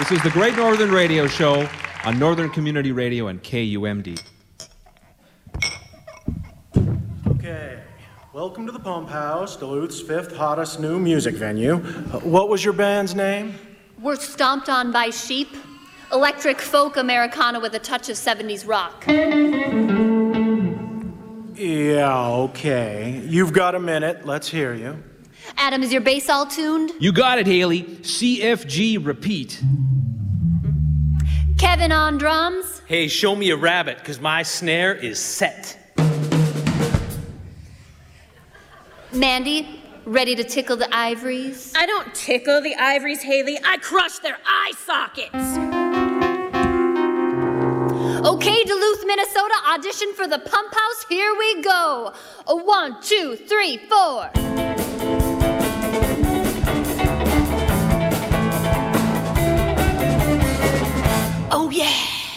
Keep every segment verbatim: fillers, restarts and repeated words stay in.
This is the Great Northern Radio Show on Northern Community Radio and K U M D. Okay, welcome to the Pump House, Duluth's fifth hottest new music venue. Uh, what was your band's name? We're stomped on by sheep. Electric folk Americana with a touch of seventies rock. Yeah, okay. You've got a minute. Let's hear you. Adam, is your bass all tuned? You got it, Haley. C F G repeat. Kevin on drums? Hey, show me a rabbit, because my snare is set. Mandy, ready to tickle the ivories? I don't tickle the ivories, Haley. I crush their eye sockets. Okay, Duluth, Minnesota, audition for the Pump House. Here we go. A one, two, three, four. Oh, yeah.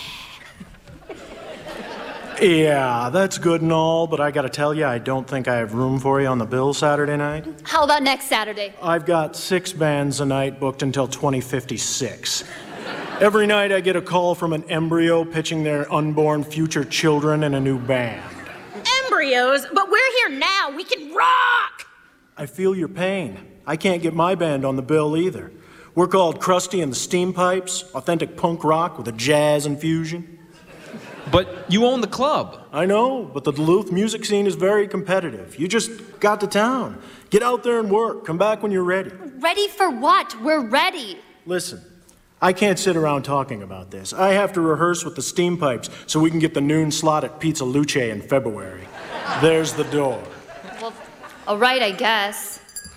Yeah, that's good and all, but I gotta tell you, I don't think I have room for you on the bill Saturday night. How about next Saturday? I've got six bands a night booked until twenty fifty-six. Every night I get a call from an embryo pitching their unborn future children in a new band. Embryos? But we're here now. We can rock! I feel your pain. I can't get my band on the bill either. We're called Krusty and the Steam Pipes, authentic punk rock with a jazz infusion. But you own the club. I know, but the Duluth music scene is very competitive. You just got to town. Get out there and work. Come back when you're ready. Ready for what? We're ready. Listen, I can't sit around talking about this. I have to rehearse with the Steam Pipes so we can get the noon slot at Pizza Luce in February. There's the door. Well, all right, I guess.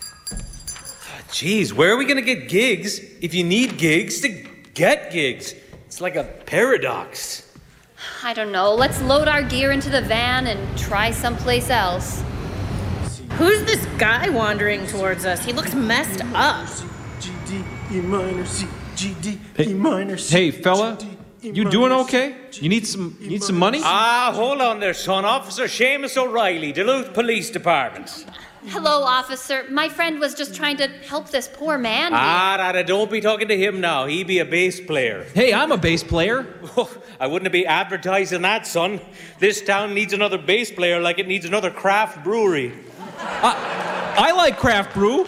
Jeez, where are we going to get gigs if you need gigs to get gigs? It's like a paradox. I don't know. Let's load our gear into the van and try someplace else. Who's this guy wandering towards us? He looks messed up. G, D, E minor, C, G, D, E minor, C. Hey, fella, you doing okay? You need some you need some money? Ah, hold on there, son. Officer Seamus O'Reilly, Duluth Police Department. Hello, officer. My friend was just trying to help this poor man. Ah, Rada, don't be talking to him now. He be a bass player. Hey, I'm a bass player. Oh, I wouldn't be advertising that, son. This town needs another bass player like it needs another craft brewery. I, I like craft brew.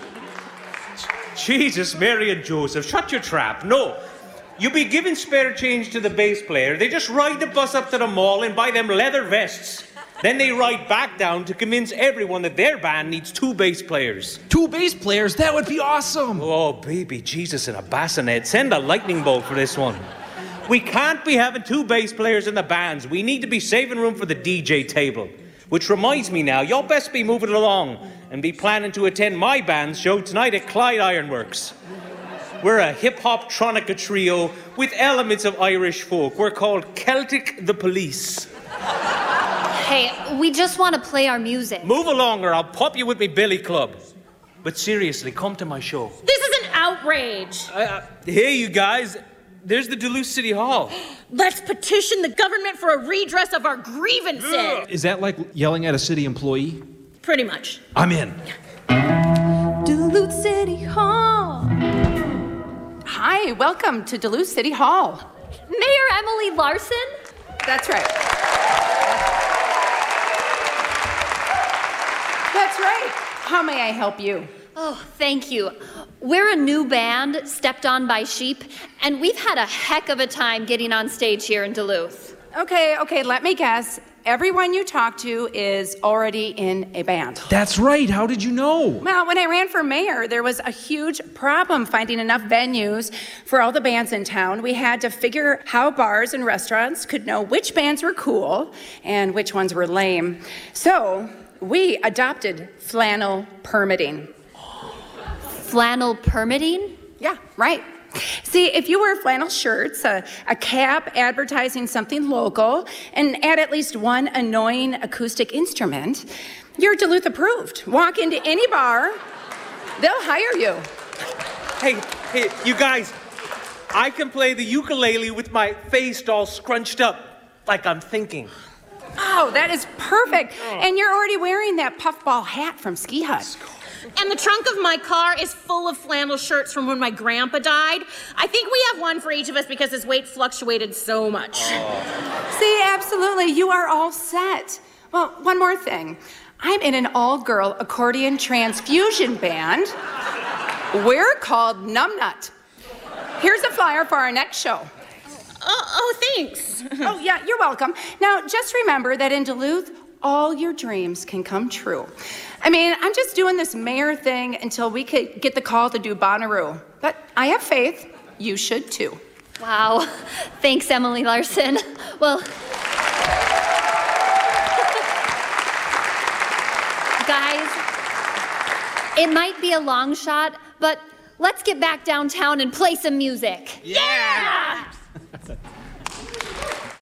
Jesus, Mary and Joseph, shut your trap. No. You be giving spare change to the bass player. They just ride the bus up to the mall and buy them leather vests. Then they ride back down to convince everyone that their band needs two bass players. Two bass players? That would be awesome. Oh, baby Jesus in a bassinet. Send a lightning bolt for this one. We can't be having two bass players in the bands. We need to be saving room for the D J table. Which reminds me now, y'all best be moving along and be planning to attend my band's show tonight at Clyde Ironworks. We're a hip-hop tronica trio with elements of Irish folk. We're called Celtic the Police. Hey, we just want to play our music. Move along or I'll pop you with me billy club. But seriously, come to my show. This is an outrage. Uh, uh, hey, you guys, there's the Duluth City Hall. Let's petition the government for a redress of our grievances. Ugh. Is that like yelling at a city employee? Pretty much. I'm in. Duluth City Hall. Hi, welcome to Duluth City Hall. Mayor Emily Larson? That's right. That's right. How may I help you? Oh, thank you. We're a new band, Stepped On by Sheep, and we've had a heck of a time getting on stage here in Duluth. Okay, okay, let me guess. Everyone you talk to is already in a band. That's right. How did you know? Well, when I ran for mayor, there was a huge problem finding enough venues for all the bands in town. We had to figure how bars and restaurants could know which bands were cool and which ones were lame. So we adopted flannel permitting. Flannel permitting? Yeah, right. See, if you wear flannel shirts, a, a cap advertising something local, and add at least one annoying acoustic instrument, you're Duluth approved. Walk into any bar, they'll hire you. Hey, hey, you guys, I can play the ukulele with my face all scrunched up, like I'm thinking. Oh, that is perfect. And you're already wearing that puffball hat from Ski Hut. And the trunk of my car is full of flannel shirts from when my grandpa died. I think we have one for each of us because his weight fluctuated so much. Oh. See, absolutely, you are all set. Well, one more thing. I'm in an all-girl accordion transfusion band. We're called Numbnut. Here's a flyer for our next show. Oh, oh, thanks. Oh, yeah, you're welcome. Now, just remember that in Duluth, all your dreams can come true. I mean, I'm just doing this mayor thing until we could get the call to do Bonnaroo. But I have faith. You should, too. Wow. Thanks, Emily Larson. Well, guys, it might be a long shot, but let's get back downtown and play some music. Yeah!